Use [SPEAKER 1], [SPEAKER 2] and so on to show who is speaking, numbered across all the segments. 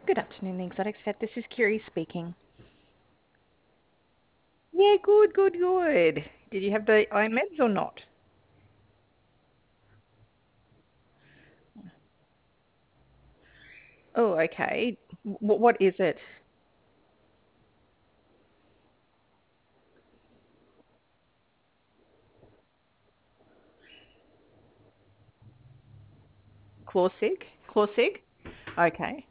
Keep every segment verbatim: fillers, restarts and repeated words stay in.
[SPEAKER 1] Good afternoon, the Exotics Vet. This is Kiri speaking. Yeah, good, good, good. Did you have the eye meds or not? Oh, okay. W what is it? Clawsig? Clawsig? Okay.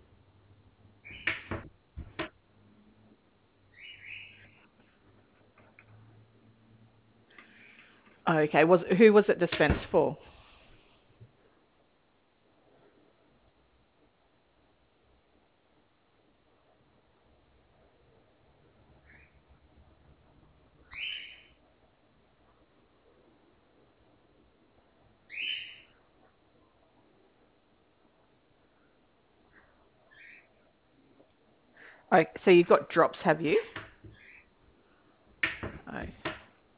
[SPEAKER 1] Okay. Was who was it dispensed for? Oh, so you got drops, have you? Oh,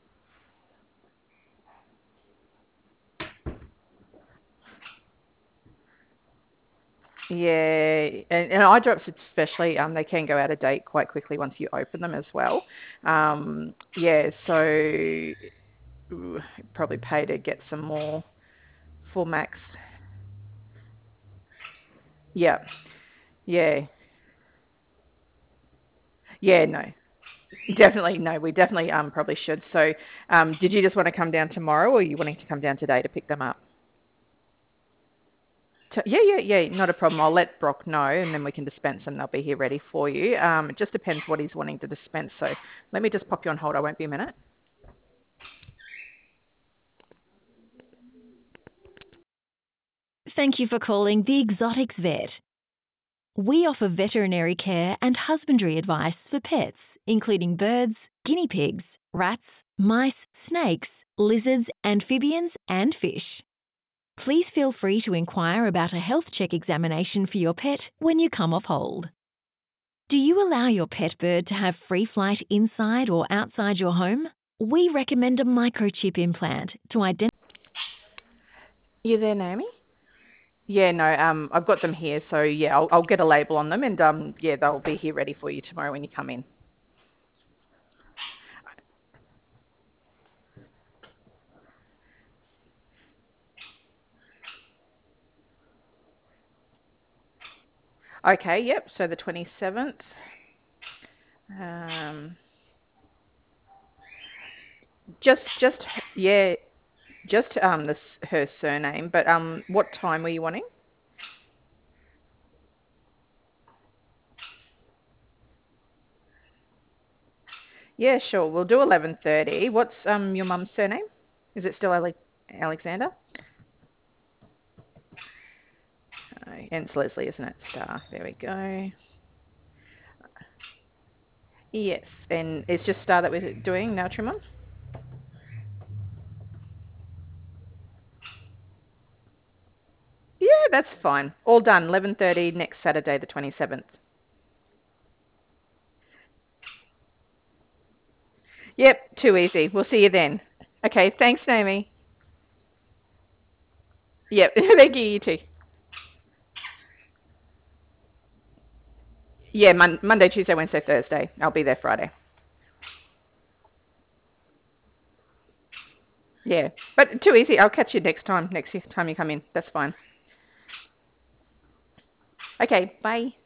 [SPEAKER 1] yeah, and, and eye drops especially, um, they can go out of date quite quickly once you open them as well. Um, yeah, so ooh, probably pay to get some more for Max. Yeah, yeah, yeah. No, definitely no. We definitely um probably should. So, um, did you just want to come down tomorrow, or are you wanting to come down today to pick them up? To, yeah, yeah, yeah. Not a problem. I'll let Brock know, and then we can dispense them. They'll be here ready for you. Um, it just depends what he's wanting to dispense. So, let me just pop you on hold. I won't be a minute.
[SPEAKER 2] Thank you for calling the Exotics Vet. We offer veterinary care and husbandry advice for pets, including birds, guinea pigs, rats, mice, snakes, lizards, amphibians, and fish. Please feel free to inquire about a health check examination for your pet when you come off hold. Do you allow your pet bird to have free flight inside or outside your home? We recommend a microchip implant to identify.
[SPEAKER 1] You there, Naomi? Yeah, no. Um, I've got them here. So yeah, I'll, I'll get a label on them, and um, yeah, they'll be here ready for you tomorrow when you come in. Okay. Yep. So the twenty-seventh. Um, just, just, yeah, just um, this her surname. But um, what time were you wanting? Yeah, sure. We'll do eleven thirty. What's um your mum's surname? Is it still Ale Alexander? Oh, and it's Leslie, isn't it? Star. There we go. Yes, and it's just Star that we're doing now, Trimon? Yeah, that's fine. All done. eleven thirty next Saturday, the twenty-seventh. Yep, too easy. We'll see you then. Okay, thanks, Naomi. Yep, thank you, you too. Yeah, Mon Monday, Tuesday, Wednesday, Thursday. I'll be there Friday. Yeah, but too easy. I'll catch you next time, next time you come in. That's fine. Okay, bye.